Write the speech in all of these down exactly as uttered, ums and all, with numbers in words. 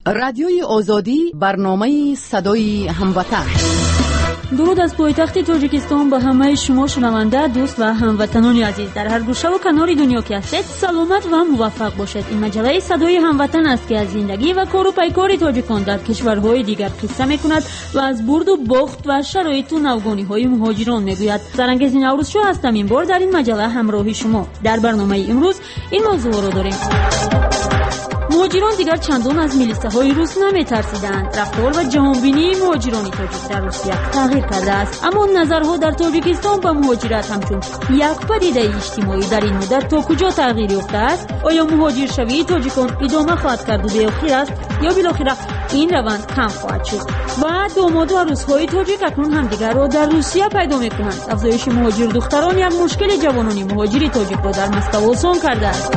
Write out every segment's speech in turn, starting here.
رادیوی آزادی، برنامه صدای هموطن. درود از پایتخت تاجیکستان به همه شما شنونده، دوست و هموطنان عزیز در هر گوشه و کنار دنیا که هستید. سلامت و موفق باشید. این مجله صدای هموطن است که از زندگی و کار و پیکار تاجیکان در کشورهای دیگر قصه میکند و از برد و باخت و شرایط و نوگانی‌های مهاجران میگوید. سرانگیز نوروز شو هستم این بار در این مجله همراه شما. در برنامه امروز این موضوع را داریم. مهاجران دیگر چندان از میلیسه‌های روس نمی‌ترسیدند. رفتار و جهانبینی مهاجران تاجیک در روسیه تغییر کرده است، اما نظرها در تاجیکستان به مهاجرت همچون یک پدیده اجتماعی در این مدت تا کجا تغییر یافته است؟ آیا مهاجر شوی تاجیکان ادامه خواهد کرد و به آخر است یا بالاخره این روند کم خواهد شد؟ و داماد و عروس‌های تاجیک اکنون همدیگر را در روسیه پیدا می‌کنند. افزایش مهاجر دختران یک مشکل جوانان مهاجر تاجیک را در مسکو آسان کرده است.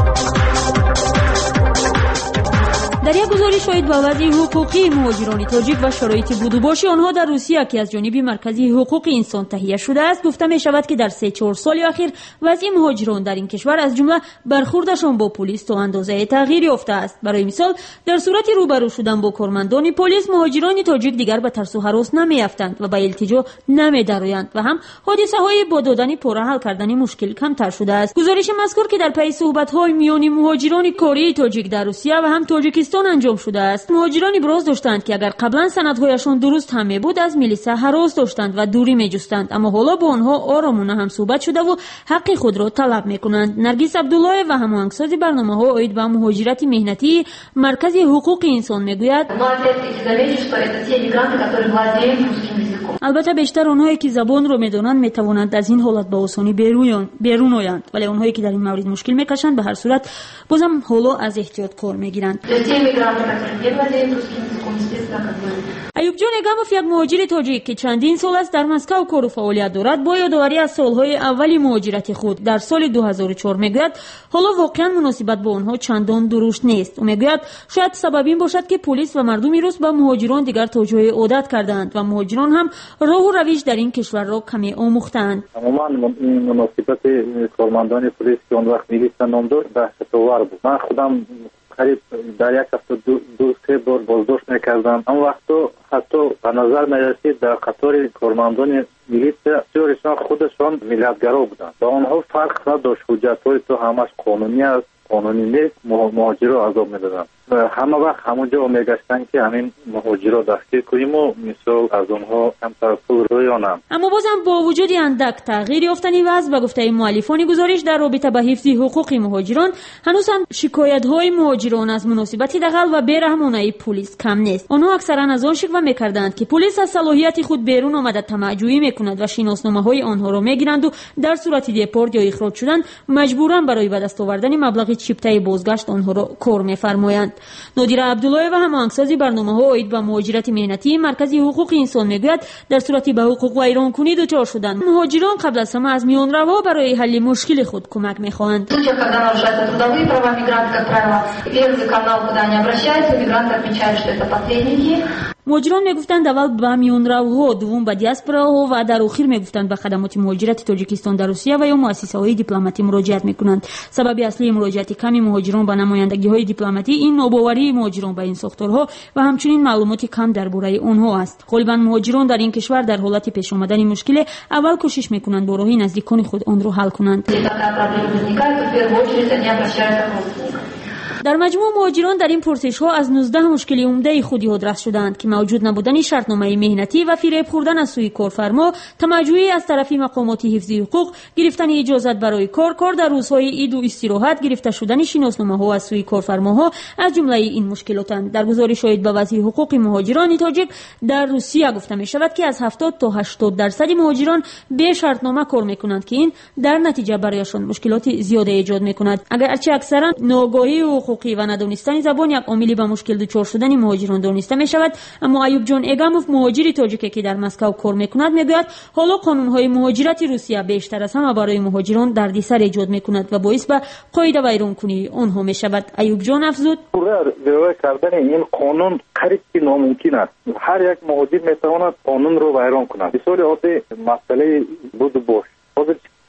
در یک گزارش شاید به وضع حقوقی مهاجران تاجیک و شرایط بود و باشی آنها در روسیه که از جانب مرکزی حقوق انسان تهیه شده است گفته می شود که در سه چهار سال اخیر وضع مهاجران در این کشور از جمله برخوردشان با پلیس تا اندازه تغییر یافته است. برای مثال در صورت روبرو شدن با کارمندان پلیس مهاجران تاجیک دیگر به ترس و هراس نمیافتند و به التجا نمی‌درآیند و هم حادثه های با دادن پاره حل کردن مشکل کمتر شده است. گزارش مذکور که در پی صحبت های میان مهاجران کاری تاجیک در روسیه و هم تاجیکستان انجام شده است، مهاجران ابراز داشتند که اگر قبلا سندهایشان درست هم بود از میلیسا هراس داشتند و دوری میجستند، اما حالا با آنها آرامانه هم صحبت شده و حق خود را طلب میکنند. نرگس عبدالله و هماهنگساز برنامه‌ها عاید به مهاجرت مهنتی مرکز حقوق انسان میگوید البته بیشتر آنهایی که زبان رو میدونند میتوانند از این حالت به آسانی بیرون بیرون آیند، ولی آنهایی که در این مورد مشکل میکشند به هر صورت بازم حالا از احتیاط کار میگیرند. ایوب جان اگاموف یک مهاجر تاجیک که چندین سال است در مسکو کار و فعالیت دارد با یادآوری از سالهای اولی مهاجرت خود در سال دو هزار و چهار میگوید حالا واقعا مناسبت با آنها چندان درشت نیست و میگوید شاید سبب این باشد که پلیس و مردم روس با مهاجران دیگر توجه عادت کردند و مهاجران هم راه و روش در این کشور را کمی آموختند. عموما مناسبت کارمندان پلیس که اون وقت میلیسا نام داشت دهشت‌آور بود. من خودم قریب در یک هفته دو, دو سه بار بازداشت میکردم. اون وقت حتی به نظر میرسید در قطار کارمندان میلیسا بسیارشان خودشان ملیتگرا بودند. با آنها فرق نداشت، حجت‌های تو همش قانونی است، قانونی نیست، مهاجرا عذاب میدادند. همه وقت همونجا میگشتن که همین مهاجرا دستگیر کنیم و مثال از اونها کمتر پول رویانم. اما بازم با وجود اندک تغییر یافتنی وضع به گفته مؤلفان گزارش در رابطه با حفظ حقوق مهاجران هنوز هم شکایت‌های مهاجران از مناسبت دغل و بی‌رحمانه پلیس کم نیست. آنها اکثرا از آن شکوه می‌کردند که پلیس از صلاحیت خود بیرون آمده طمع‌جویی می‌کند و شناسنامه‌های آنها را می‌گیرند و در صورت دپورت یا اخراج شدن مجبوراً برای به دست آوردن مبلغ چیپته بازگشت آنها را کار می‌فرمایند. نادر عبدالله و هماهنگسازی برنامه‌ها عاید به مهاجرت مهنتی مرکز حقوق انسان میگوید در صورتی به حقوق ویرانکنی دچار شدن مهاجران قبل از همه از میانروا برای حل مشکل خود کمک می‌خواهند. مهاجران میگفتند اول به میانروها، دوم به دیاسپوراها و در آخر میگفتند به خدمات مهاجرت تاجیکستان در روسیه و یا مؤسسه‌های دیپلماتی مراجعت میکنند. سبب اصلی مراجعت کمی مهاجران به نمایندگی‌های دیپلماتی این ناباوری مهاجران به این ساختارها و همچنین معلومات کم درباره آنها است. غالبا مهاجران در این کشور در حالت پیش آمدن مشکل اول کوشش میکنند با راهی نزدیکان خود آن را حل کنند. در مجموع مهاجران در این پرسش‌ها از نوزده مشکل عمده خودی حدرس شدند که موجود نبودن شرطنامه مهنتی و فریب خوردن از سوی کارفرما، تمجوعی از طرف مقامات حفظی حقوق، گرفتن اجازت برای کار، کار در روزهای عید و استراحت، گرفته شدن شناسنامه‌ها از سوی کارفرماها از جمله این مشکلاتند. در گزارش شاید به وضع حقوق مهاجران تاجیک در روسیه گفته می شود که از هفتاد تا هشتاد درصد مهاجران به شرطنامه کار می‌کنند که این در نتیجه برایشان مشکلات زیاده ایجاد می‌کند. اگرچه اکثرا ناآگاهی حقوقی و ندانستن زبان یک عاملی به مشکل دچار شدن مهاجران دانسته می شود، اما ایوب جان اگاموف مهاجر تاجیکی که در مسکو کار می‌کند میگوید حالا قانون‌های مهاجرت روسیه بیشتر از همه برای مهاجران دردسر ایجاد می‌کند و باعث به قاعده ویرانکنی آنها می شود. ایوب جان افزود رعایت کردن این قانون قریب ناممکن است. هر یک مهاجر میتواند قانون رو ویران کند. مثال عادی مسئله بود باش.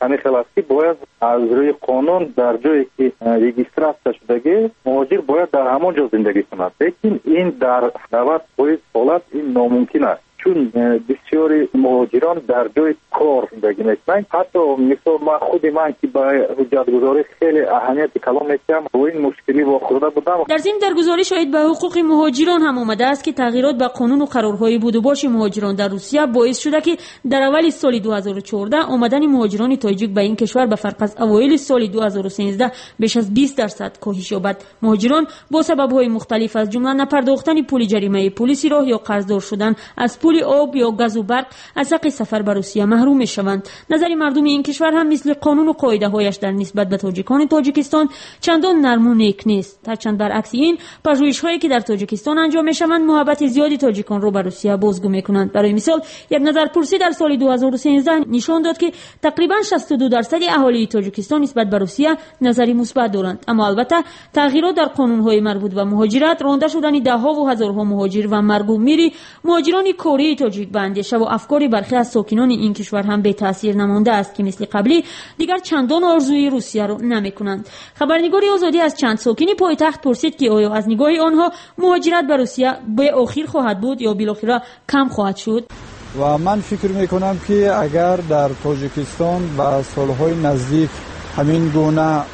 همین خیلی است که باید از روی قانون در جایی که رجیستراسیون شدگی مهاجر باید در همون جا زندگی کند، لیکن این در نود فیصد حالت این ناممکن است، چون بسیاری مهاجران در جای کار زندگی میکنند. حتی مثال من خود من که با حجت گذاری خیلی اهمیت کلام میکنم و این مشکلی واخورده بودم. در ضمن در گزارش شاید به حقوق مهاجران هم آمده است که تغییرات به قانون و قرارهای بود و باش مهاجران در روسیه باعث شده که در اول سال دو هزار و چهارده آمدن مهاجران تاجیک به این کشور به فرق از اوایل سال دو هزار و سیزده بیش از بیست درصد کاهش یابد. مهاجران با سبب‌های مختلف از جمله نپرداختن پول جریمه پلیسی راه یا قرضدار شدن از پول آب یا گاز و برق از حق سفر به روسیه محروم میشوند. نظر مردم این کشور هم مثل قانون و قاعده هایش در نسبت به تاجیکان تاجیکستان چندان نرم و نیک نیست. هرچند برعکس این پژوهش هایی که در تاجیکستان انجام میشوند محبت زیادی تاجیکان رو به روسیه بازگو میکنند. برای مثال یک نظرپرسی در سال دو هزار و سیزده نشان داد که تقریبا شصت و دو درصد اهالی تاجیکستان نسبت به روسیه نظری مثبت دارند. اما البته تغییرات در قانون های مربوط به مهاجرت، رانده شدن ده ها و هزارها مهاجر و مرگ و میری مهاجران کره تاجیک به اندیشه و افکار برخی از ساکنان این کشور هم به تاثیر نمانده است که مثل قبلی دیگر چندان آرزوی روسیه رو نمیکنند. خبرنگار آزادی از چند ساکن پایتخت پرسید که آیا از نگاه آنها مهاجرت به روسیه به آخر خواهد بود یا بالاخره کم خواهد شد؟ و من فکر میکنم که اگر در تاجیکستان و سالهای نزدیک همین گونه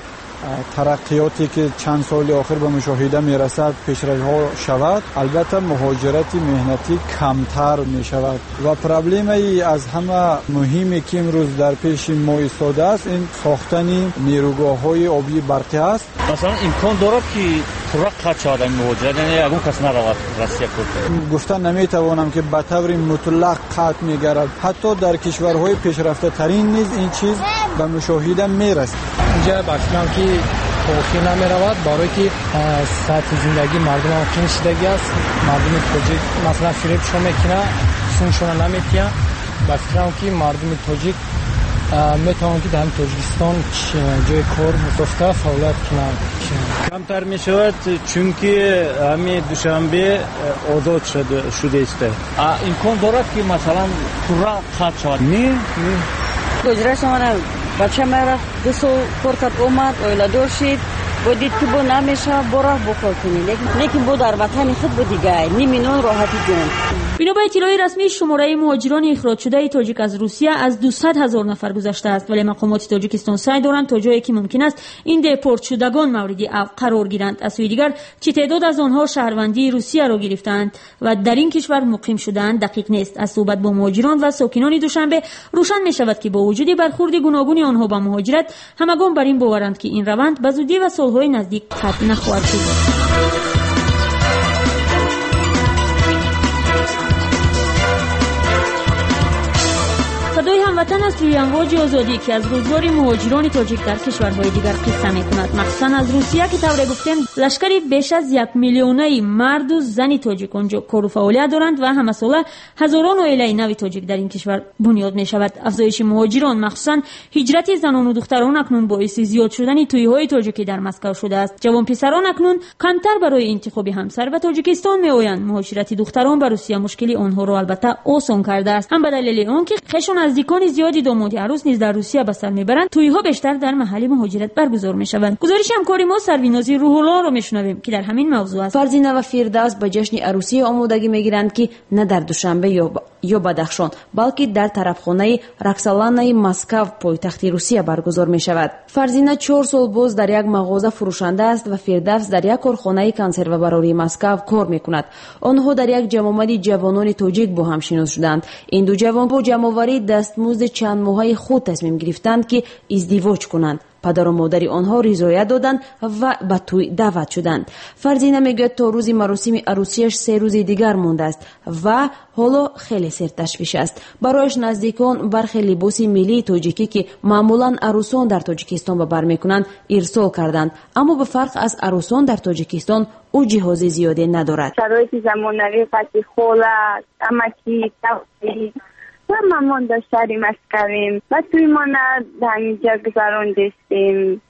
ترقیاتی که چند سال آخر به مشاهده میرسد پیشرفت شود، البته مهاجرت مهنتی کمتر می شود و پرابلم ای از همه مهمی که امروز در پیش ما ایستاده است این ساختن نیروگاه های آبی برقی است. مثلا امکان دارد که پورا قطع شود مهاجرت، یعنی اون کس نرود روسیه کرد؟ گفتن نمیتوانم که به طور مطلق قطع میگردد. حتی در کشورهای پیشرفته ترین نیز این چیز به مشاهده میرسد. اینجا باشم که توفی نمی رود برای که سطح زندگی مردم هم کم شدگی است. مردم تاجیک مثلا فریب شو میکنه سونشون نمیتیه. با فکرم که مردم تاجیک میتوان که در تاجیکستان جای کار متفقه فعالیت کنند. کمتر می شود چون که همین دوشنبه آزاد شده شده است. امکان دارد که مثلا پورا قطع شود؟ نه نه گذشته شما بچه مرا دو سال کار اومد اولاد شد و دید که با نمیشه برا بکار کنی، لیکن با در وطن خود با دیگه نمی‌نون راحتی جون. بنا به اطلاع رسمی شماره مهاجران اخراج شده تاجیک از روسیه از دویست هزار نفر گذشته است، ولی مقامات تاجیکستان سعی دارند تا جایی که ممکن است این دپورت شدگان مورد قرار گیرند. از سوی دیگر چه تعداد از آنها شهروندی روسیه را گرفتند و در این کشور مقیم شدند دقیق نیست. از صحبت با مهاجران و ساکنان دوشنبه روشن می شود که با وجود برخورد گوناگون آنها با مهاجرت همگان بر این باورند که این روند به زودی و سالهای نزدیک قطع نخواهد شد. صدای هموطن است روی امواج آزادی که از روزگار مهاجران تاجیک در کشورهای دیگر قصه می‌کند، مخصوصا از روسیه که طور گفتن لشکری بیش از یک میلیونی مرد و زن تاجیک آنجا کار و فعالیت دارند و همه ساله هزاران عائله نو تاجیک در این کشور بنیاد می‌شود. افزایش مهاجران مخصوصا هجرت زنان و دختران اکنون باعث زیاد شدن تویی‌های تاجیکی در مسکو شده است. جوان پسران اکنون کمتر برای انتخاب همسر و تاجیکستان می‌آیند. مهاجرت دختران به روسیه مشکلی آنها را البته آسان کرده است، هم به دلیل آنکه خشون نزدیکان زیادی داماد عروس نیز در روسیه به سر میبرند، تویی‌ها بیشتر در محل مهاجرت برگزار میشوند. گزارش همکاری ما سروینازی روح الله را میشنویم که در همین موضوع است. فرزینه و فردوس به جشن عروسی آمادگی میگیرند که نه در دوشنبه یا ب... یا بدخشان بلکه در طرفخانه رکسالانه مسکو پایتخت روسیه برگزار میشود. فرزینه چهار سال باز در یک مغازه فروشنده است و فردوس در یک کارخانه کنسرو برای مسکو کار میکند. آنها در یک جمع جوانان تاجیک با هم شناس شدند. این دو جوان با جمع‌آوری دستمزد چند ماهه خود تصمیم گرفتند که ازدواج کنند. پدر و مادر آنها رضایت دادند و به توی دعوت شدند. فرزینه میگوید تا روز مراسم عروسیش سه روز دیگر مانده است و حالا خیلی سرتشویش است. برایش نزدیکان برخی لباس ملی تاجیکی که معمولا عروسان در تاجیکستان به بر میکنند ارسال کردند، اما به فرق از عروسان در تاجیکستان او جهاز زیاده ندارد. شرایط زمانوی قطعی خوله، امکی، توفی و مامان داشتیم از کردیم و توی ما نه همینجا گذران دستیم.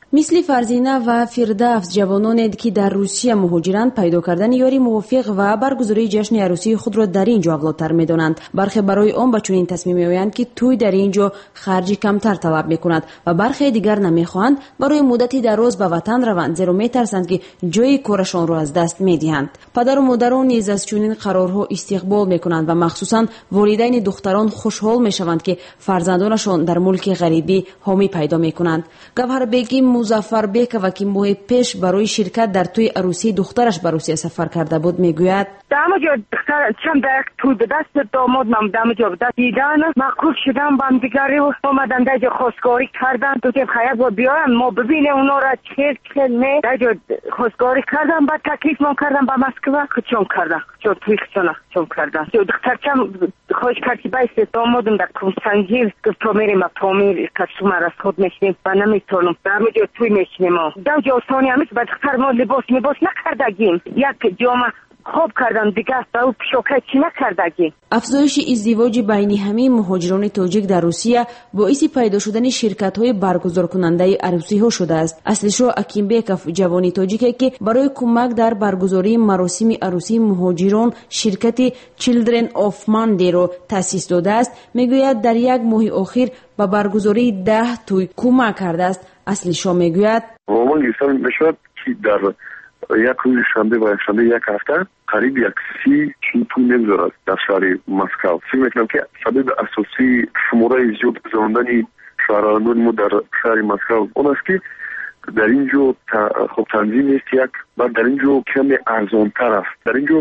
مثل فرزینه و فردوس جوانانی که در روسیه مهاجرند پیدا کردن یاری موافق و برگزاری جشن عروسی خود را در اینجا اولاتر می‌دانند. برخی برای آن به چنین تصمیم می‌آیند که توی در اینجا خرج کمتر طلب می‌کند و برخی دیگر نمی‌خواهند برای مدتی دراز به وطن روند، زیرا می‌ترسند که جای کارشان را از دست می‌دهند. پدر و مادران نیز از چنین قرارها استقبال می‌کنند و مخصوصاً والدین دختران خوشحال می‌شوند که فرزندانشان در ملک غریبی حامی پیدا می‌کنند. گوهر بیگم مظفربکова که ماه پیش برای شرکت در توی عروسی دخترش به روسیه سفر کرده بود میگوید دامجا دختر چند در توی به دست داماد من دامجا به دست دیدن معقول شدن با هم دیگری و اومدن در خواستگاری کردن تو که خیلی با بیارن ما ببینه اونا را چهل چهل نه در خواستگاری کردن بعد تکلیف من کردن با مسکو خچون کردن چون توی خچون خچون کردن دختر چند خوش کردی بایست دامادم در کنسانجیل گفت تو میریم پامیر کسوم را خود میشنیم و نمیتونم دامجا توی میشنیم دو جاستانی همیست با دختر ما لباس لباس نکردگیم یک جامعه خوب کردن دیگه تو شوکه چی نکردگی. افزایش ازدواج بین همه مهاجران تاجیک در روسیه باعث پیدا شدن شرکت‌های برگزار کننده عروسی‌ها شده است. اصلیشو اکیمبکوف جوانی تاجیکی که برای کمک در برگزاری مراسم عروسی مهاجران شرکت Children of Monday رو تأسیس داده است، میگوید در یک ماه اخیر به برگزاری ده توی کمک کرده است. اصلیشو میگوید واقعا گیسان میشود که در یک روز شنبه و یک شنبه یک هفته قریب یک سی چیپو نمیذارد در شهر مسکو. فکر میکنم که سبب اساسی شماره زیاد گذراندن شهروندان ما در شهر مسکو اون است که در اینجا خب تنظیم نیست یک و در اینجا کمی ارزانتر است. در اینجا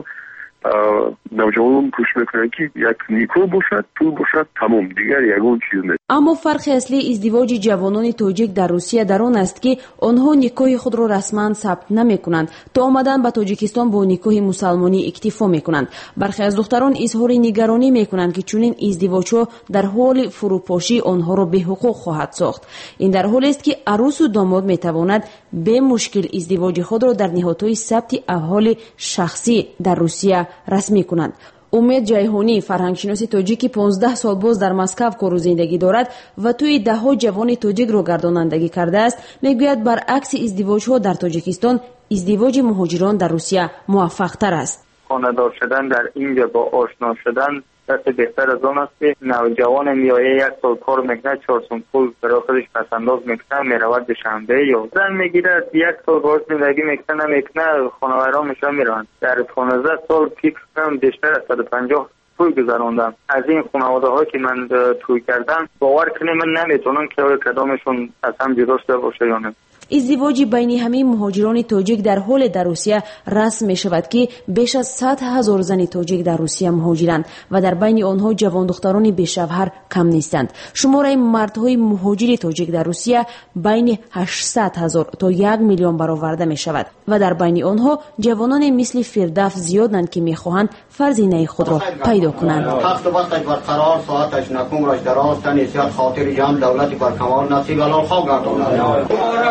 نوجوانان کوشش میکنند که یک نیکو باشد، پول باشد، تمام، دیگر یگان چیز نیست. اما فرق اصلی ازدواج جوانان تاجیک در روسیه در آن است که آنها نکاح خود را رسما ثبت نمیکنند تا آمدن به تاجیکستان با نکاح مسلمانی اکتفا میکنند. برخی از دختران اظهار نگرانی میکنند که چنین ازدواجها در حال فروپاشی آنها را به حقوق خواهد ساخت. این در حالی است که عروس و داماد میتواند به مشکل ازدواج خود را در نهادهای ثبت احوال شخصی در روسیه رسمی کنند. امید جیهانی فرهنگشناس تاجیکی پانزده سال باز در مسکو کار و زندگی دارد و توی ده ها جوان تاجیک را گردانندگی کرده است. میگوید برعکس ازدواج‌ها در تاجیکستان ازدواج مهاجران در روسیه موفق تر است. خانه‌دار شدن در اینجا با آشنا شدن دست بهتر از آن است که نوجوان میایه یک سال کار میکنه، چهار سال پول برای خودش پسنداز میکنه، میرود به شنبه یا زن میگیره یک سال باز زندگی میکنه نمیکنه خانواران میشن میرون. در پانزده سال فکر کنم بیشتر از صد و پنجاه توی گذراندم. از این خانواده ها که من توی کردم باور کنیم من نمیتونم که کدامشون از هم جدا شده باشه یا نه. ازدواج بین همه مهاجران تاجیک در حال در روسیه رسم می شود که بیش از صد هزار زن تاجیک در روسیه مهاجرند و در بین آنها جوان دختران بی‌شوهر کم نیستند. شماره مردهای مهاجر تاجیک در روسیه بین هشتصد هزار تا یک میلیون برآورده می شود و در بین آنها جوانان مثل فردوس زیادند که می خواهند فرزینه خود را پیدا کنند. تخت وقت برقرار ساعتش نکم راش دراز تنیسیت خاطر جمع دولت بر کمال نصیب الان خواه گرداند.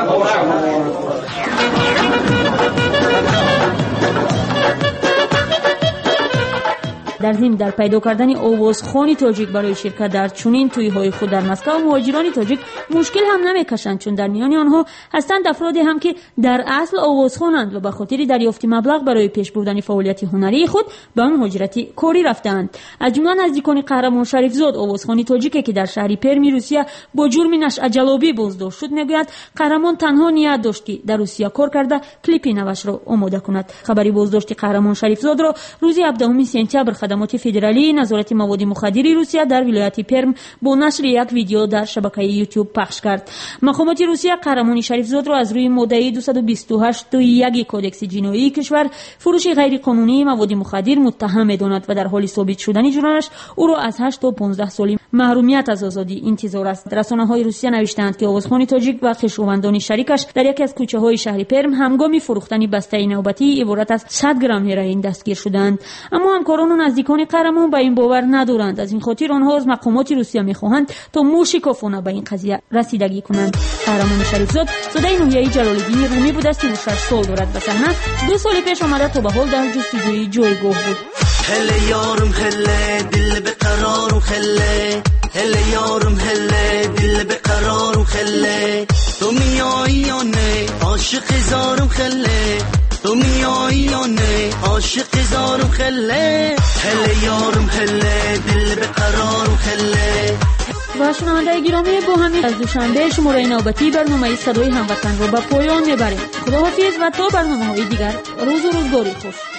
در ضمن در پیدا کردن آوازخوان تاجیک برای شرکت در چنین توی‌های خود در مسکو مهاجران تاجیک مشکل هم نمی‌کشند، چون در میان آنها هستند افرادی هم که در اصل آوازخوانند و به خاطر دریافت مبلغ برای پیش بردن فعالیت هنری خود به مهاجرت کاری رفتند. از جمله نزدیکان قهرمان شریفزاد آوازخوان تاجیکی که در شهر پرمی روسیه با جرم نشأه جلابی بازداشت شد، میگوید قهرمان تنها نیت داشت که در روسیه کار کرده کلیپی نوش را آماده کند. خبری بازداشت قهرمان شریفزاد را روز هفدهم سپتامبر خدمات فدرالی نظارت مواد مخدر روسیه در ولایت پرم با نشر یک ویدیو در شبکه یوتیوب پخش کرد. مقامات روسیه قهرمان شریفزاد را از روی ماده دویست و بیست و هشت تا یک کودکس جنایی کشور فروش غیر قانونی مواد مخدر متهم می‌داند و در حال ثابت شدن جرمش او را از هشت تا پانزده سالی محرومیت از آزادی انتظار است. رسانه‌های روسیه نوشتند که آوازخوان تاجیک و خویشاوندان شریکش در یکی از کوچه‌های شهر پرم هنگام فروختن بسته نوبتی عبارت از صد گرم هروئین دستگیر شدند. اما همکاران و نزدیکان قهرمان به این باور ندارند. از این خاطر آنها از مقامات روسیه می‌خواهند تا موشکافانه به این قضیه رسیدگی کنند. قهرمان شریفزاد زاده نوحیه جلال‌الدین رومی بود، سی و شش سال دارد و صحنه دو سال پیش آمده تا به حال در جستجوی جایگاه بود. هله یارم هله دل به قرارم خله هله یارم هله دل به قرارم خله تو تو میایی یا نه عاشق زارم خله تو میایی یا نه عاشق زارم خله هله یارم هله دل به قرارم خله. و شنونده گرامی با همین از دوشنبه شماره نوبتی برنامه صدای هموطن رو به پایان میبریم. خداحافظ و تا برنامه های دیگر روز و روزگاری خوش.